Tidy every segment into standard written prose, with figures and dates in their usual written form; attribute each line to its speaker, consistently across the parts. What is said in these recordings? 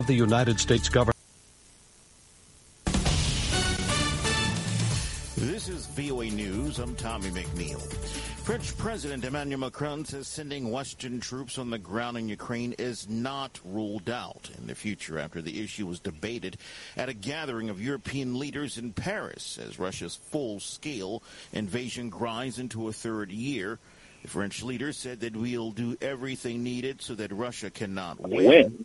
Speaker 1: the United States government.
Speaker 2: This is VOA News. I'm Tommy McNeil. French President Emmanuel Macron says sending Western troops on the ground in Ukraine is not ruled out in the future after the issue was debated at a gathering of European leaders in Paris as Russia's full-scale invasion grinds into a third year. The French leader said that we'll do everything needed so that Russia cannot win.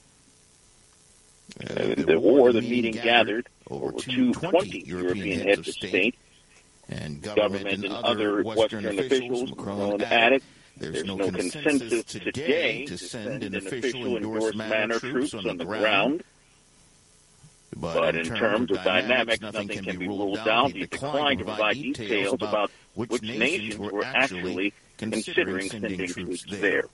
Speaker 3: The meeting gathered over 220 European heads of state
Speaker 2: and government and other Western officials. Macron added, there's no consensus today to send in official endorsed manner troops on the ground. But in terms of dynamics, nothing can be ruled out. He declined to provide details about which nations were actually considering sending troops there.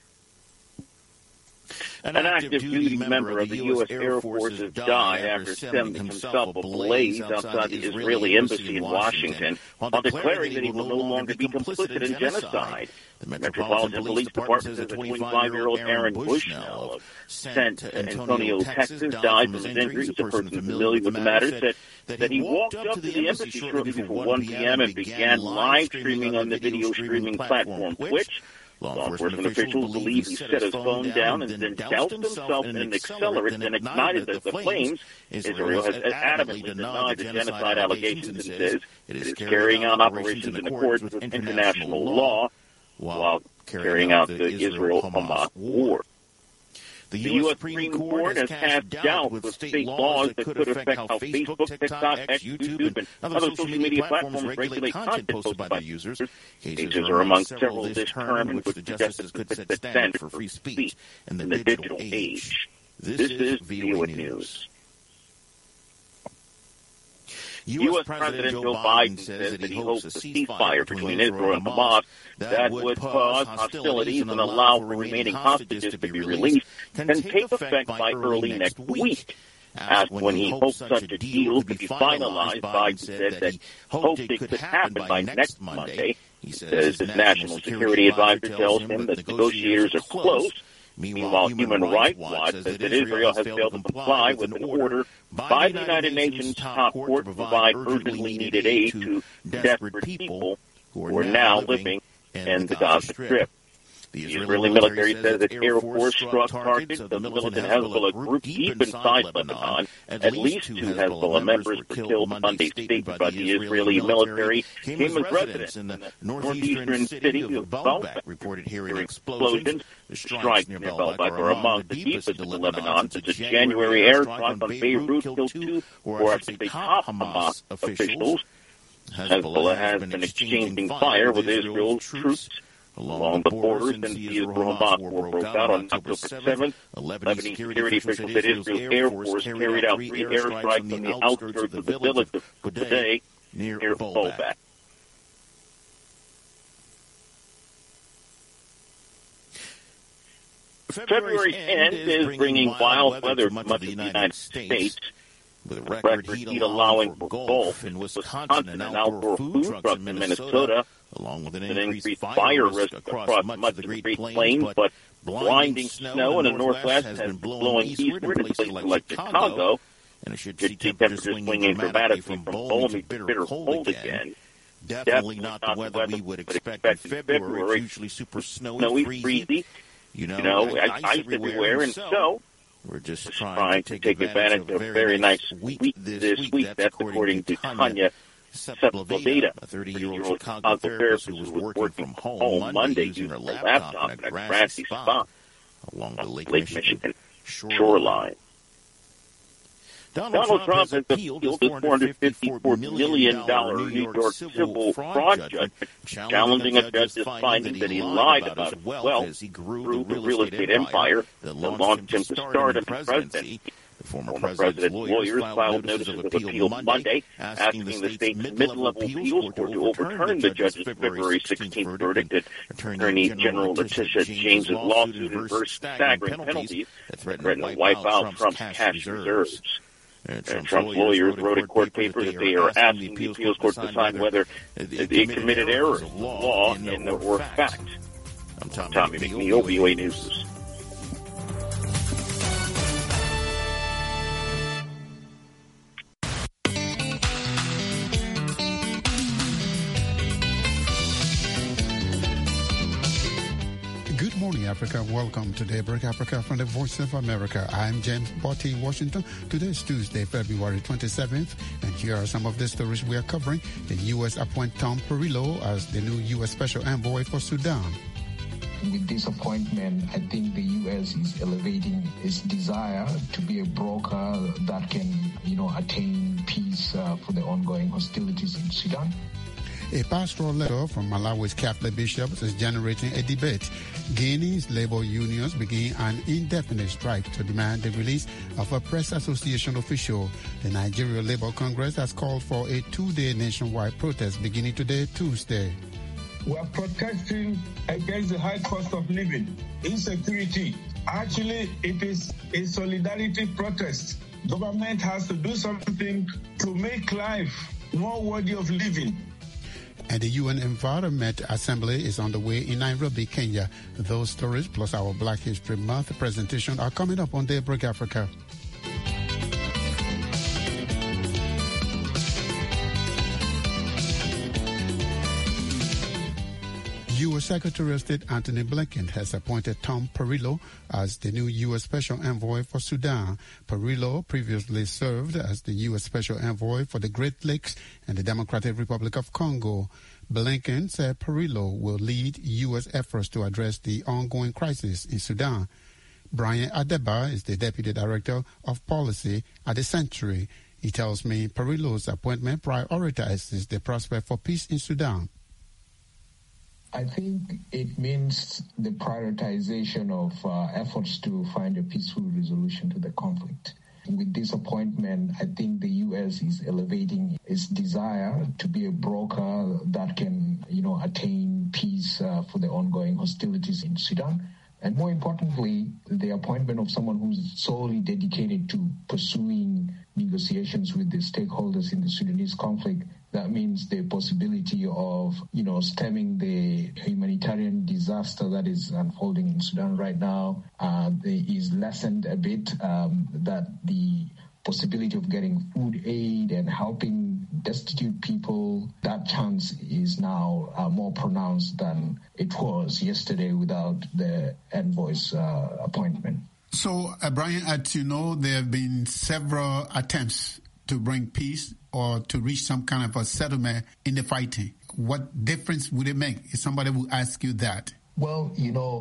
Speaker 2: An active duty member of the U.S. Air Force has died after setting himself ablaze outside the Israeli embassy in Washington while declaring that he will no longer be complicit in genocide. The Metropolitan Police Department says that 25-year-old Aaron Bushnell of San Antonio, Texas, died from his injuries. A person familiar with the matter said that he walked up to the embassy shortly before 1 p.m. and began live streaming on the video streaming platform Twitch. Law enforcement officials believe he set his phone down and then doused himself in an accelerant and ignited the flames. Israel has adamantly denied the genocide allegations and says it is carrying out operations in accordance with international law while carrying out the Israel-Hamas war. The U.S. Supreme Court has cast doubt with state laws that could affect how Facebook, TikTok, X, YouTube, and other social media platforms regulate content posted by their users. Cases are among several this term in which the justices could set standards for free speech in the digital age. This is VOA News. U.S. President Joe Biden says that he hopes a ceasefire between Israel and Hamas that would pause hostilities and allow for remaining hostages to be released can take effect by early next week. Asked when he hopes such a deal could be finalized, Biden said that he hoped it could happen by next Monday. He says his national security advisor tells him that negotiators are close. Meanwhile, Human Rights Watch says that Israel has failed to comply with an order by the United Nations top court to provide urgently needed aid to desperate people who are now living in the Gaza Strip. The Israeli military says that Air Force struck targets of the militant Hezbollah group deep inside Lebanon. At least 2 Hezbollah members were killed Monday. Statement by the Israeli military came as residents in the northeastern city of Baalbek reported hearing explosions. The strikes near Baalbek are among the deepest in Lebanon since the January airstrike on Beirut killed 2 or actually top Hamas officials. Hezbollah has been exchanging fire with Israel's troops along the borders since the Israel-Hamas war broke out on October 7th. Lebanese security officials said Israel's Air Force carried out 3 airstrikes on the outskirts of the village of Qudai near Baalbek. February's end is bringing wild weather to much of the United States, with record heat allowing for golf in Wisconsin and outdoor food trucks in Minnesota, along with an increased fire risk across much of the Great Plains, but blinding snow in the Northwest has been blowing eastward in places like Chicago, and it should see temperatures swinging dramatically from balmy to bitter cold again. Definitely not the weather we would expect in February. It's usually super snowy, freezy. You know, ice everywhere, and so we're just trying to take advantage of a very nice week this week. That's according to Tanya Sepulveda, a 30-year-old Chicago therapist who was working from home Monday using her laptop in a grassy spot along the Lake Michigan shoreline. Donald Trump has appealed the $454 million New York civil fraud judgment, challenging a judge's finding that he lied about his wealth as he grew the real estate empire that launched him to stardom and presidency. The former president's lawyers filed notice of appeal Monday, asking the state's mid-level appeals court to overturn the judge's February 16th verdict that Attorney General Letitia James's lawsuit reversed staggering penalties that threaten to wipe out Trump's cash reserves. Trump's lawyers wrote in court papers that they are asking the appeals court to decide whether they committed errors of law or fact. I'm Tommy McNeil, VOA News.
Speaker 1: Africa. Welcome to Daybreak Africa from the Voice of America. I'm James Botti, Washington. Today is Tuesday, February 27th, and here are some of the stories we are covering. The U.S. appoint Tom Perrillo as the new U.S. Special Envoy for Sudan.
Speaker 4: With this appointment, I think the U.S. is elevating its desire to be a broker that can, attain peace for the ongoing hostilities in Sudan.
Speaker 1: A pastoral letter from Malawi's Catholic bishops is generating a debate. Guinea's labor unions begin an indefinite strike to demand the release of a press association official. The Nigeria Labour Congress has called for a 2-day nationwide protest beginning today, Tuesday.
Speaker 5: We are protesting against the high cost of living, insecurity. Actually, it is a solidarity protest. Government has to do something to make life more worthy of living.
Speaker 1: And the UN Environment Assembly is on the way in Nairobi, Kenya. Those stories plus our Black History Month presentation are coming up on Daybreak Africa. U.S. Secretary of State Antony Blinken has appointed Tom Perrillo as the new U.S. Special Envoy for Sudan. Perrillo previously served as the U.S. Special Envoy for the Great Lakes and the Democratic Republic of Congo. Blinken said Perrillo will lead U.S. efforts to address the ongoing crisis in Sudan. Brian Adeba is the Deputy Director of Policy at the Century. He tells me Perrillo's appointment prioritizes the prospect for peace in Sudan.
Speaker 4: I think it means the prioritization of efforts to find a peaceful resolution to the conflict. With this appointment, I think the U.S. is elevating its desire to be a broker that can, attain peace for the ongoing hostilities in Sudan. And more importantly, the appointment of someone who's solely dedicated to pursuing negotiations with the stakeholders in the Sudanese conflict. That means the possibility of, stemming the humanitarian disaster that is unfolding in Sudan right now is lessened a bit, that the possibility of getting food aid and helping destitute people, that chance is now more pronounced than it was yesterday without the envoy's appointment.
Speaker 1: So, Brian, as you know, there have been several attempts to bring peace or to reach some kind of a settlement in the fighting. What difference would it make if somebody would ask you that?
Speaker 4: Well,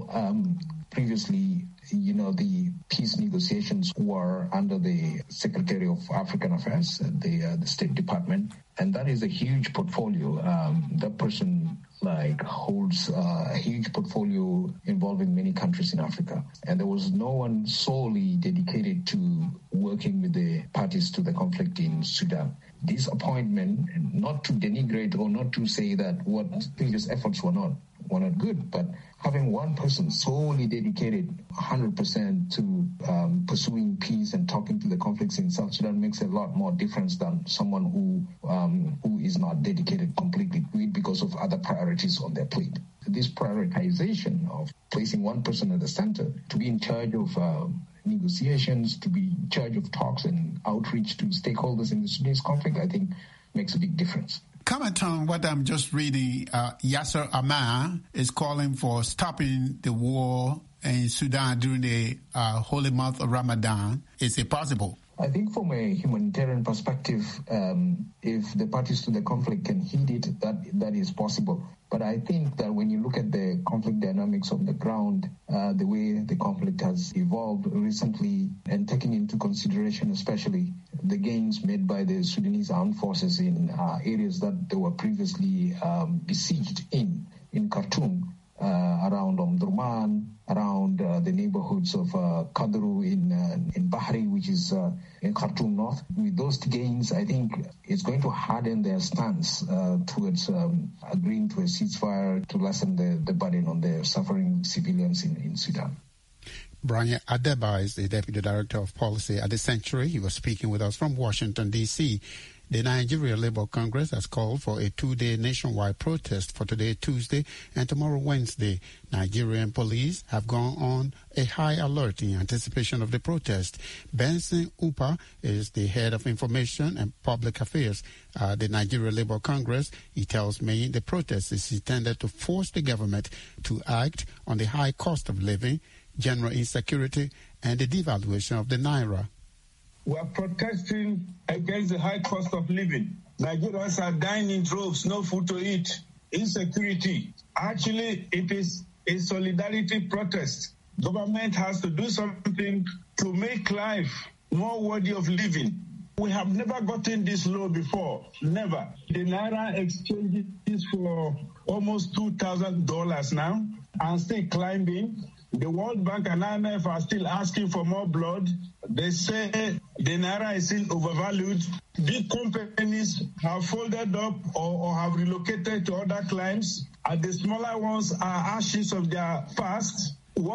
Speaker 4: previously, the peace negotiations were under the Secretary of African Affairs, the State Department, and that is a huge portfolio. That person holds a huge portfolio involving many countries in Africa. And there was no one solely dedicated to working with the parties to the conflict in Sudan. This appointment, not to denigrate or not to say that what previous efforts were not good, but having one person solely dedicated 100% to pursuing peace and talking to the conflicts in South Sudan makes a lot more difference than someone who is not dedicated completely to it because of other priorities on their plate. This prioritization of placing one person at the center to be in charge of negotiations, to be in charge of talks and outreach to stakeholders in the Sudanese conflict, I think makes a big difference.
Speaker 1: Comment on what I'm just reading. Yasser Amar is calling for stopping the war in Sudan during the holy month of Ramadan. Is it possible?
Speaker 4: I think from a humanitarian perspective, if the parties to the conflict can heed it, that is possible. But I think that when you look at the conflict dynamics on the ground, the way the conflict has evolved recently, and taking into consideration especially the gains made by the Sudanese armed forces in areas that they were previously besieged in Khartoum, around Omdurman, around the neighborhoods of Kadru in Bahri, which is in Khartoum North. With those gains, I think it's going to harden their stance towards agreeing to a ceasefire to lessen the burden on the suffering civilians in Sudan.
Speaker 1: Brian Adeba is the Deputy Director of Policy at the Century. He was speaking with us from Washington, D.C. The Nigeria Labour Congress has called for a 2-day nationwide protest for today, Tuesday, and tomorrow, Wednesday. Nigerian police have gone on a high alert in anticipation of the protest. Benson Upa is the head of information and public affairs at the Nigeria Labour Congress. He tells me the protest is intended to force the government to act on the high cost of living, general insecurity, and the devaluation of the naira.
Speaker 5: We are protesting against the high cost of living. Nigerians are dying in droves, no food to eat, insecurity. Actually, it is a solidarity protest. Government has to do something to make life more worthy of living. We have never gotten this low before, never. The naira exchange is for almost $2,000 now and still climbing. The World Bank and IMF are still asking for more blood. They say the naira is still overvalued. Big companies have folded up or have relocated to other climes, and the smaller ones are ashes of their past.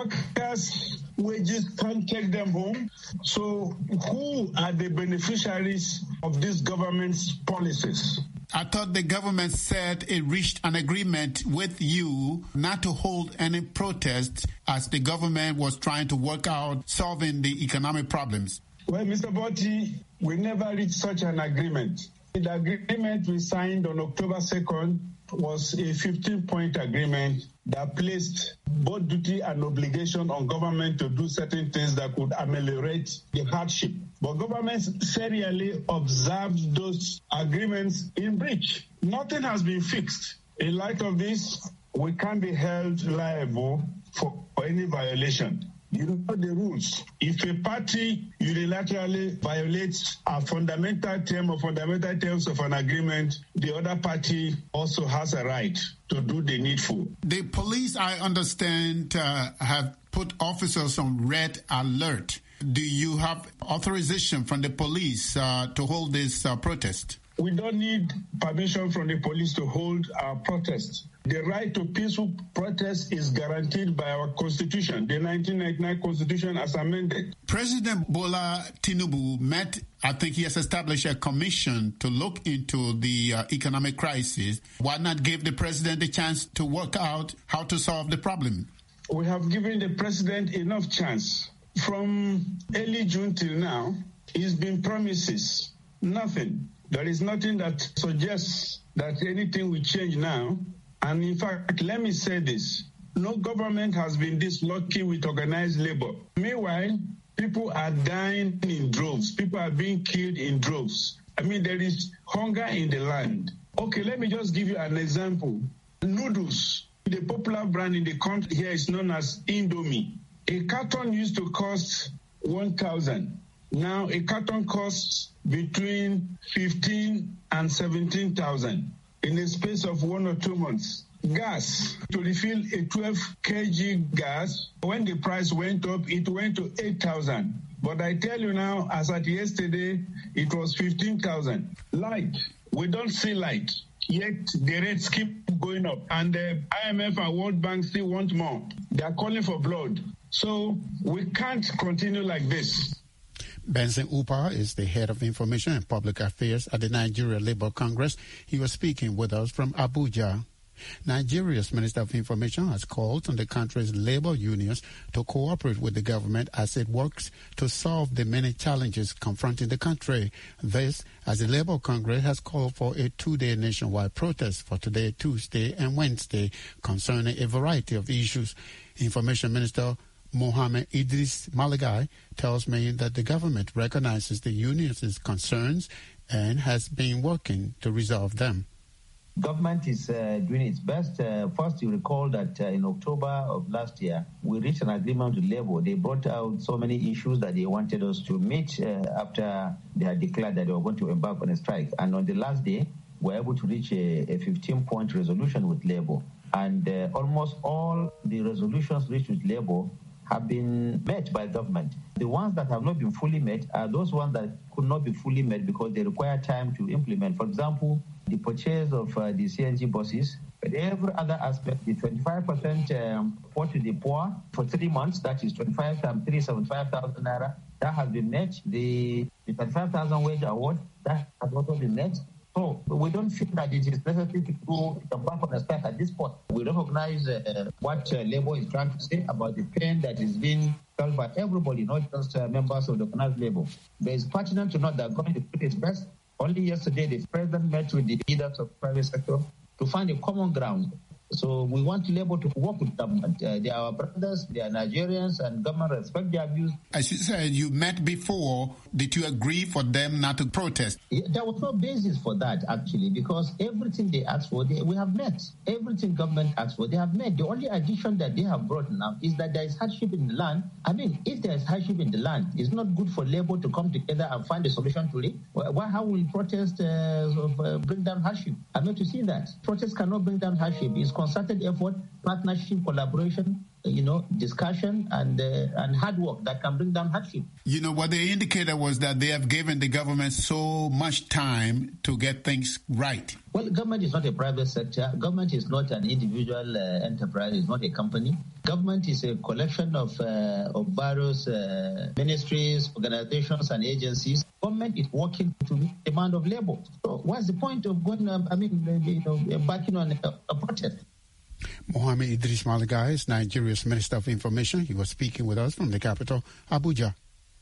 Speaker 5: Workers' wages can't take them home. So who are the beneficiaries of this government's policies?
Speaker 1: I thought the government said it reached an agreement with you not to hold any protests as the government was trying to work out solving the economic problems.
Speaker 5: Well, Mr. Botti, we never reached such an agreement. The agreement we signed on October 2nd was a 15-point agreement that placed both duty and obligation on government to do certain things that could ameliorate the hardship. But governments serially observed those agreements in breach. Nothing has been fixed. In light of this, we can't be held liable for any violation. You know the rules. If a party unilaterally violates a fundamental term or fundamental terms of an agreement, the other party also has a right to do the needful.
Speaker 1: The police, I understand, have put officers on red alert. Do you have authorization from the police to hold this protest?
Speaker 5: We don't need permission from the police to hold our protest. The right to peaceful protest is guaranteed by our Constitution, the 1999 Constitution as amended.
Speaker 1: President Bola Tinubu I think he has established a commission to look into the economic crisis. Why not give the president a chance to work out how to solve the problem?
Speaker 5: We have given the president enough chance. From early June till now, it's been promises, nothing. There is nothing that suggests that anything will change now. And in fact, let me say this. No government has been this lucky with organized labor. Meanwhile, people are dying in droves. People are being killed in droves. I mean, there is hunger in the land. Okay, let me just give you an example. Noodles, the popular brand in the country here is known as Indomie. A carton used to cost 1,000. Now a carton costs between 15 and 17,000 in the space of 1 or 2 months. Gas, to refill a 12 kg gas, when the price went up, it went to 8,000. But I tell you now, as at yesterday, it was 15,000. Light, we don't see light, yet the rates keep going up. And the IMF and World Bank still want more. They are calling for blood. So we can't continue like this.
Speaker 1: Benson Upa is the head of information and public affairs at the Nigeria Labour Congress. He was speaking with us from Abuja. Nigeria's Minister of Information has called on the country's labor unions to cooperate with the government as it works to solve the many challenges confronting the country. This, as the Labour Congress has called for a 2-day nationwide protest for today, Tuesday and Wednesday concerning a variety of issues. Information Minister Mohammed Idris Malagai tells me that the government recognizes the unions' concerns and has been working to resolve them.
Speaker 6: Government is doing its best. First, you recall that in October of last year, we reached an agreement with Labour. They brought out so many issues that they wanted us to meet after they had declared that they were going to embark on a strike. And on the last day, we were able to reach a 15-point resolution with Labour. And almost all the resolutions reached with Labour have been met by government. The ones that have not been fully met are those ones that could not be fully met because they require time to implement. For example, the purchase of the CNG buses, but every other aspect, the 25% support to the poor for 3 months, that is 75,000 naira. that has been met. The 35,000 wage award, that has also been met. So we don't feel that it is necessary to embark on a strike at this point. We recognize what Labour is trying to say about the pain that is being felt by everybody, not just members of the organized Labour. But it's pertinent to note that government is doing its best. Only yesterday, the president met with the leaders of the private sector to find a common ground. So we want Labour to work with government. They are our brothers, they are Nigerians, and government respect their views.
Speaker 1: As you said, you met before. Did you agree for them not to protest?
Speaker 6: There was no basis for that, actually, because everything they asked for, we have met. Everything government asked for, they have met. The only addition that they have brought now is that there is hardship in the land. I mean, if there is hardship in the land, it's not good for Labour to come together and find a solution to it. How will protest bring down hardship? I'm not to see that. Protest cannot bring down hardship. It's concerted effort, partnership, collaboration, discussion and hard work that can bring down hardship.
Speaker 1: What they indicated was that they have given the government so much time to get things right.
Speaker 6: Well, government is not a private sector. Government is not an individual enterprise. It's not a company. Government is a collection of various ministries, organizations, and agencies. Government is working to meet the demand of labor. So what's the point of going, embarking on a protest?
Speaker 1: Mohammed Idris Malagai is Nigeria's Minister of Information. He was speaking with us from the capital, Abuja.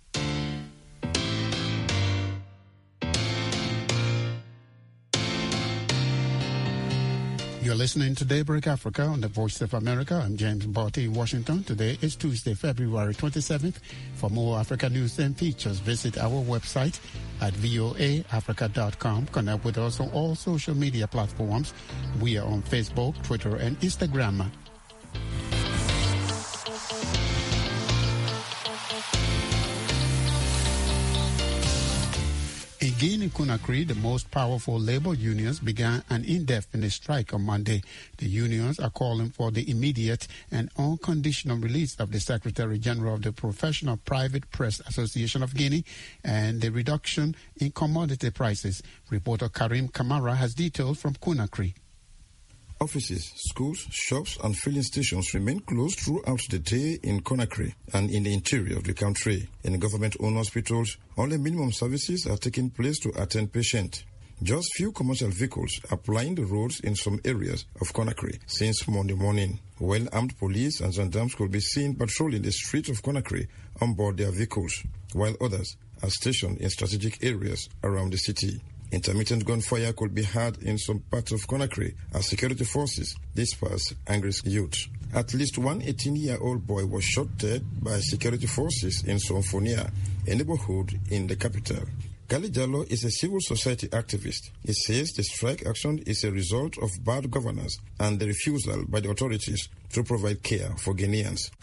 Speaker 1: You're listening to Daybreak Africa on the Voice of America. I'm James Barty in Washington. Today is Tuesday, February 27th. For more Africa news and features, visit our website at voaafrica.com. Connect with us on all social media platforms. We are on Facebook, Twitter, and Instagram. In Guinea-Conakry, the most powerful labor unions began an indefinite strike on Monday. The unions are calling for the immediate and unconditional release of the Secretary General of the Professional Private Press Association of Guinea and the reduction in commodity prices. Reporter Karim Kamara has details from Conakry.
Speaker 7: Offices, schools, shops and filling stations remain closed throughout the day in Conakry and in the interior of the country. In government-owned hospitals, only minimum services are taking place to attend patients. Just few commercial vehicles are plying the roads in some areas of Conakry since Monday morning. Well-armed police and gendarmes could be seen patrolling the streets of Conakry on board their vehicles, while others are stationed in strategic areas around the city. Intermittent gunfire could be heard in some parts of Conakry as security forces disperse angry youth. At least one 18-year-old boy was shot dead by security forces in Somfonia, a neighborhood in the capital. Gali Jallo is a civil society activist. He says the strike action is a result of bad governance and the refusal by the authorities to provide care for Guineans.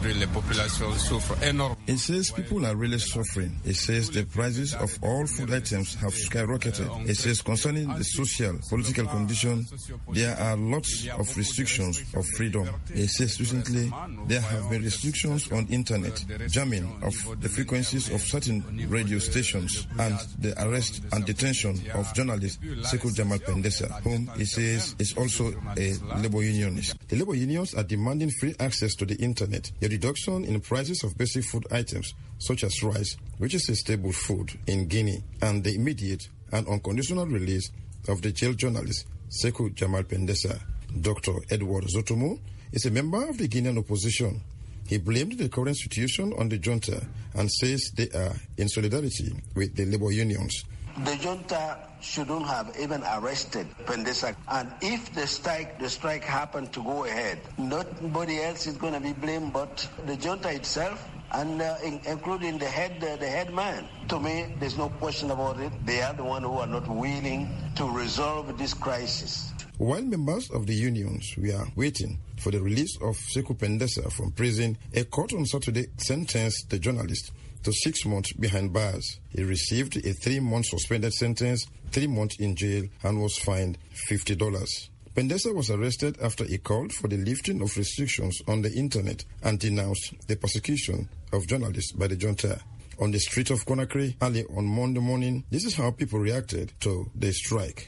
Speaker 7: He says people are really suffering. He says the prices of all food items have skyrocketed. He says concerning the social, political condition, there are lots of restrictions of freedom. He says recently there have been restrictions on internet, jamming of the frequencies of certain radio stations, and the arrest and detention of journalist Sekou Jamal Pendesa, whom he says is also a labor unionist. The labor unions are demanding free access to the internet, a reduction in prices of basic food items such as rice, which is a staple food in Guinea, and the immediate and unconditional release of the jailed journalist Sekou Jamal Pendesa. Dr. Edward Zotomo is a member of the Guinean opposition. He blamed the current situation on the junta and says they are in solidarity with the labor unions.
Speaker 8: The junta shouldn't have even arrested Pendesa. And if the strike happened to go ahead, nobody else is going to be blamed but the junta itself, and including the head man. To me, there's no question about it. They are the ones who are not willing to resolve this crisis.
Speaker 7: While members of the unions were waiting for the release of Sekou Pendesa from prison, a court on Saturday sentenced the journalist to 6 months behind bars. He received a 3-month suspended sentence, 3 months in jail, and was fined $50. Pendesa was arrested after he called for the lifting of restrictions on the internet and denounced the persecution of journalists by the junta. On the street of Conakry, early on Monday morning, this is how people reacted to the strike.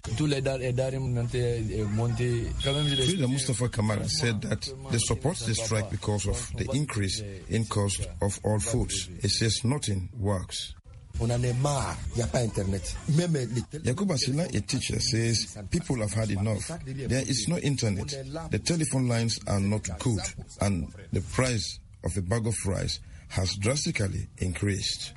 Speaker 7: Frida Mustafa Kamara said that they support the strike because of the increase in cost of all foods. He says nothing works. Yakuba Sila, a teacher, says people have had enough. There is no internet. The telephone lines are not good, and the price of a bag of rice has drastically increased.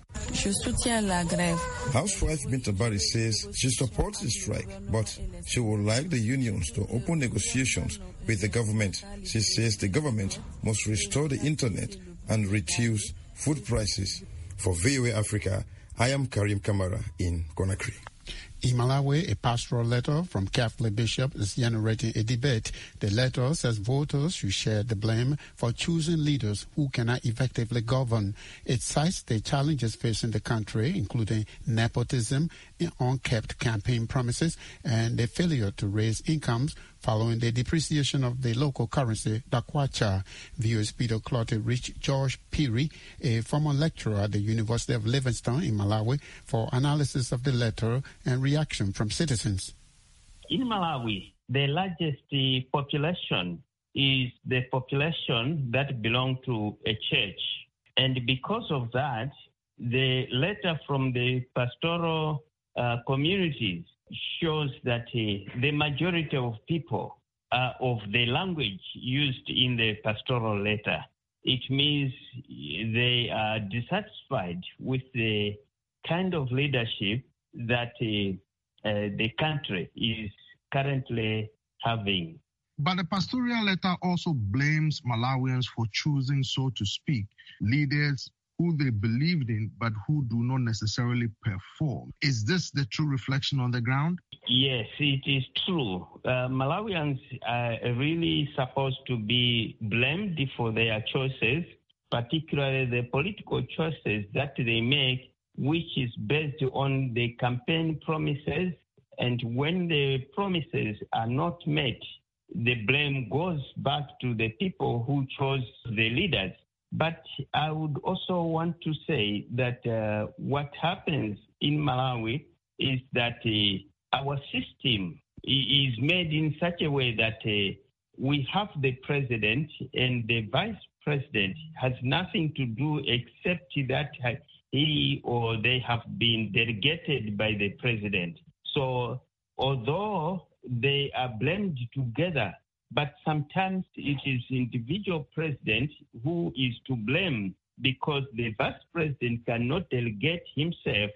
Speaker 7: Housewife Binta Bari says she supports the strike, but she would like the unions to open negotiations with the government. She says the government must restore the internet and reduce food prices. For VOA Africa, I am Karim Kamara in Conakry.
Speaker 1: In Malawi, a pastoral letter from Catholic bishop is generating a debate. The letter says voters should share the blame for choosing leaders who cannot effectively govern. It cites the challenges facing the country, including nepotism, unkept campaign promises, and the failure to raise incomes following the depreciation of the local currency, the kwacha. VOA's Peter Clottey reached George Piri, a former lecturer at the University of Livingstone in Malawi, for analysis of the letter and reaction from citizens.
Speaker 9: In Malawi, the largest population is the population that belong to a church. And because of that, the letter from the pastoral communities shows that the majority of people of the language used in the pastoral letter. It means they are dissatisfied with the kind of leadership that the country is currently having.
Speaker 10: But the pastoral letter also blames Malawians for choosing, so to speak, leaders who they believed in but who do not necessarily perform. Is this the true reflection on the ground?
Speaker 9: Yes, it is true. Malawians are really supposed to be blamed for their choices, particularly the political choices that they make, which is based on the campaign promises. And when the promises are not met, the blame goes back to the people who chose the leaders. But I would also want to say that what happens in Malawi is that our system is made in such a way that we have the president and the vice president has nothing to do except that he or they have been delegated by the president. So although they are blamed together, but sometimes it is individual president who is to blame because the vice president cannot delegate himself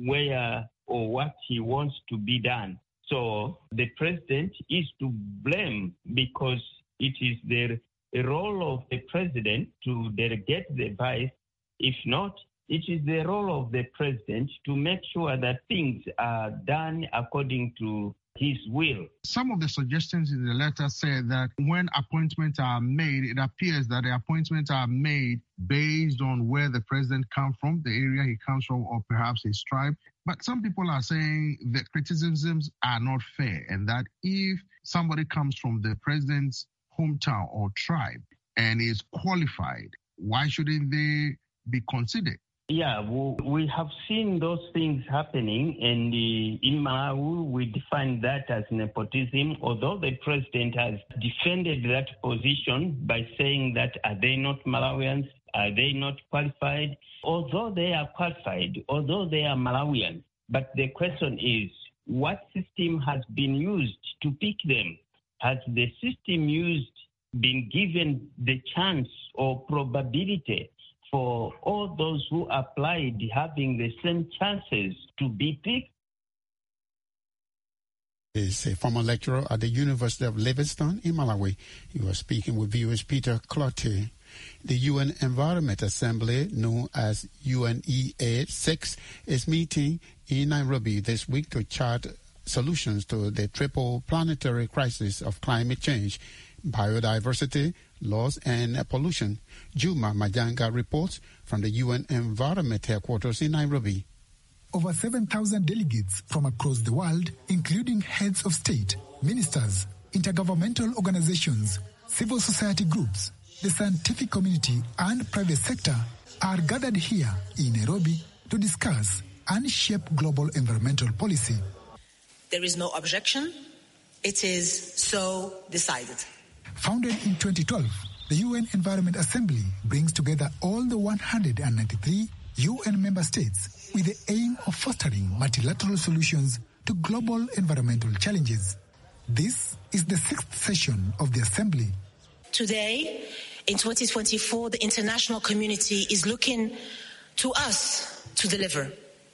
Speaker 9: where or what he wants to be done. So the president is to blame because it is the role of the president to delegate the vice. If not, it is the role of the president to make sure that things are done according to his will.
Speaker 10: Some of the suggestions in the letter say that when appointments are made, it appears that the appointments are made based on where the president comes from, the area he comes from, or perhaps his tribe. But some people are saying that criticisms are not fair and that if somebody comes from the president's hometown or tribe and is qualified, why shouldn't they be considered?
Speaker 9: Yeah, we have seen those things happening, and in Malawi, we define that as nepotism, although the president has defended that position by saying that are they not Malawians, are they not qualified? Although they are qualified, although they are Malawians, but the question is, what system has been used to pick them? Has the system used been given the chance or probability for all those who applied having the same chances to be picked?
Speaker 1: Is a former lecturer at the University of Livingstone in Malawi. He was speaking with viewers Peter Clottey. The UN Environment Assembly, known as UNEA 6, is meeting in Nairobi this week to chart solutions to the triple planetary crisis of climate change, biodiversity, loss, and pollution. Juma Majanga reports from the UN Environment Headquarters in Nairobi.
Speaker 11: Over 7,000 delegates from across the world, including heads of state, ministers, intergovernmental organizations, civil society groups, the scientific community, and private sector, are gathered here in Nairobi to discuss and shape global environmental policy.
Speaker 12: There is no objection. It is so decided.
Speaker 11: Founded in 2012, the UN Environment Assembly brings together all the 193 UN member states with the aim of fostering multilateral solutions to global environmental challenges. This is the 6th session of the Assembly.
Speaker 12: Today, in 2024, the international community is looking to us to deliver.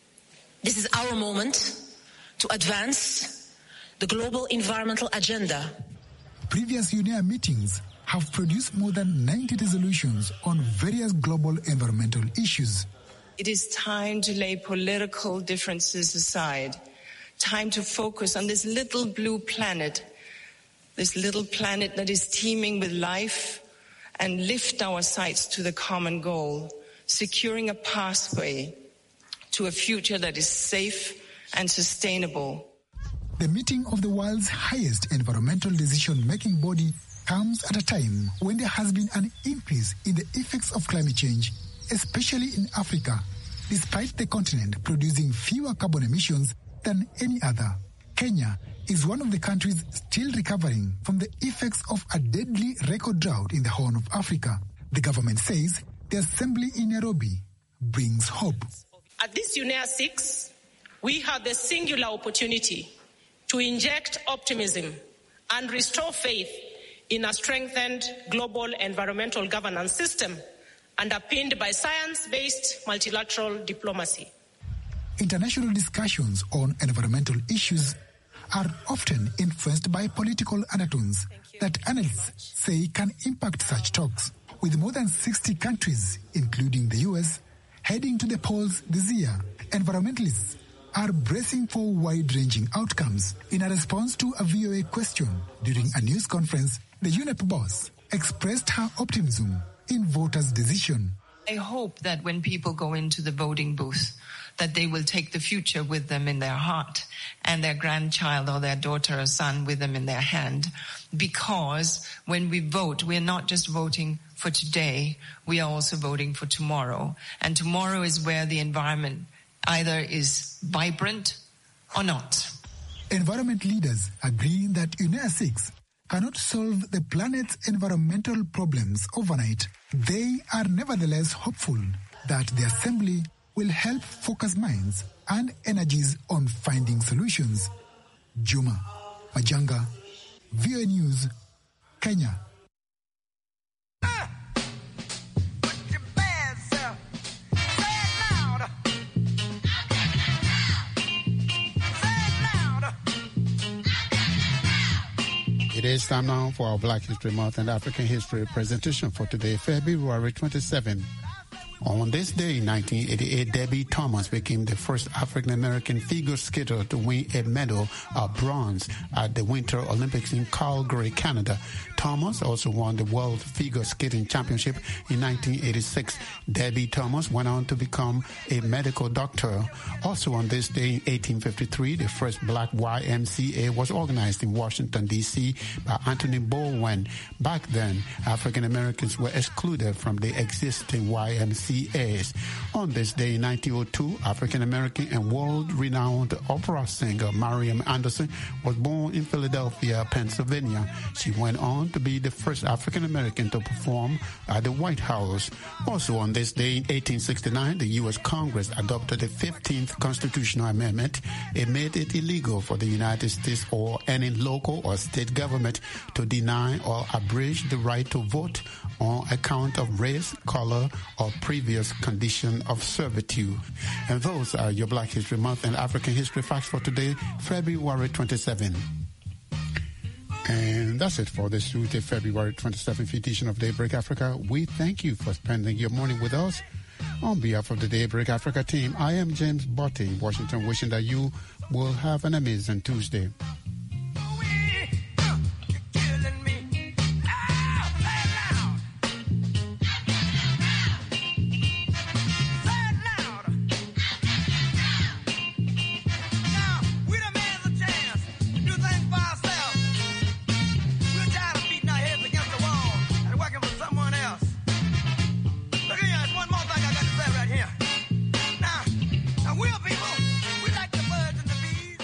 Speaker 12: This is our moment to advance the global environmental agenda.
Speaker 11: Previous UNEA meetings have produced more than 90 resolutions on various global environmental issues.
Speaker 13: It is time to lay political differences aside. Time to focus on this little blue planet, this little planet that is teeming with life, and lift our sights to the common goal, securing a pathway to a future that is safe and sustainable.
Speaker 11: The meeting of the world's highest environmental decision-making body comes at a time when there has been an increase in the effects of climate change, especially in Africa, despite the continent producing fewer carbon emissions than any other. Kenya is one of the countries still recovering from the effects of a deadly record drought in the Horn of Africa. The government says the assembly in Nairobi brings hope.
Speaker 14: At this UNEA 6, we have the singular opportunity to inject optimism and restore faith in a strengthened global environmental governance system underpinned by science-based multilateral diplomacy.
Speaker 11: International discussions on environmental issues are often influenced by political undertones that analysts say can impact such talks. With more than 60 countries, including the US, heading to the polls this year, environmentalists are bracing for wide-ranging outcomes. In a response to a VOA question during a news conference, the UNEP boss expressed her optimism in voters' decision.
Speaker 13: I hope that when people go into the voting booth, that they will take the future with them in their heart and their grandchild or their daughter or son with them in their hand. Because when we vote, we're not just voting for today, we are also voting for tomorrow. And tomorrow is where the environment either is vibrant or not.
Speaker 11: Environment leaders agree that UNEA 6 cannot solve the planet's environmental problems overnight. They are nevertheless hopeful that the Assembly will help focus minds and energies on finding solutions. Juma Majanga, VOA News, Kenya.
Speaker 1: It is time now for our Black History Month and African History presentation for today, February 27. On this day in 1988, Debbie Thomas became the first African-American figure skater to win a medal of bronze at the Winter Olympics in Calgary, Canada. Thomas also won the World Figure Skating Championship in 1986. Debbie Thomas went on to become a medical doctor. Also on this day in 1853, the first Black YMCA was organized in Washington, D.C. by Anthony Bowen. Back then, African-Americans were excluded from the existing YMCA. On this day in 1902, African-American and world-renowned opera singer Mariam Anderson was born in Philadelphia, Pennsylvania. She went on to be the first African-American to perform at the White House. Also on this day in 1869, the U.S. Congress adopted the 15th Constitutional Amendment. It made it illegal for the United States or any local or state government to deny or abridge the right to vote on account of race, color, or previous condition of servitude. And those are your Black History Month and African History facts for today, February 27. And that's it for this Tuesday, February 27th edition of Daybreak Africa. We thank you for spending your morning with us. On behalf of the Daybreak Africa team, I am James Botte in Washington, wishing that you will have an amazing Tuesday.
Speaker 15: One more thing I got will, people. We like the birds and the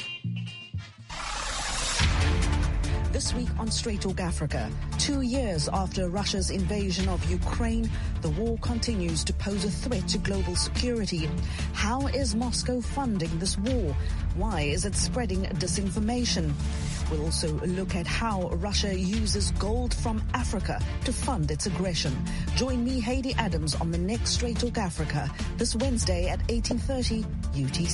Speaker 15: bees.
Speaker 16: This week on Straight Talk Africa, 2 years after Russia's invasion of Ukraine, the war continues to pose a threat to global security. How is Moscow funding this war? Why is it spreading disinformation? We'll also look at how Russia uses gold from Africa to fund its aggression. Join me, Heidi Adams, on the next Straight Talk Africa this Wednesday at 18:30 UTC.